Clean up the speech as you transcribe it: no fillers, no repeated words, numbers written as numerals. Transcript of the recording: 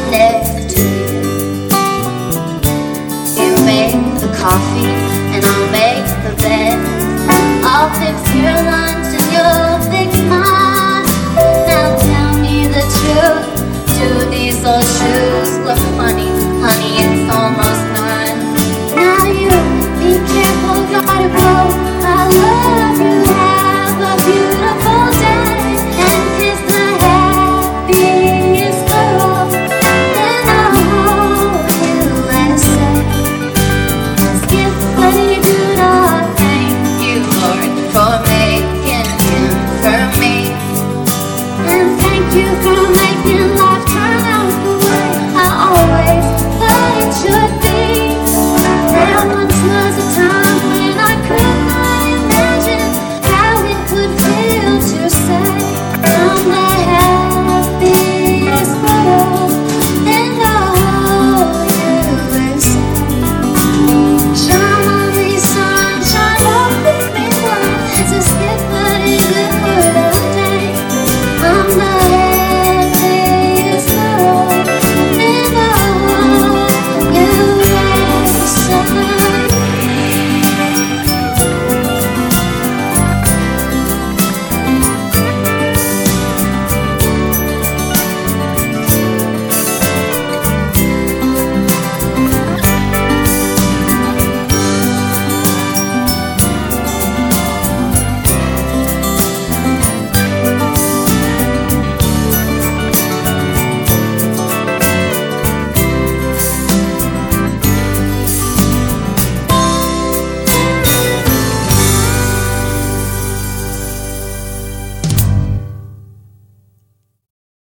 next to you. You make the coffee and I'll make the bed. I'll fix your lunch and you'll fix mine. Now tell me the truth, do these old shoes look funny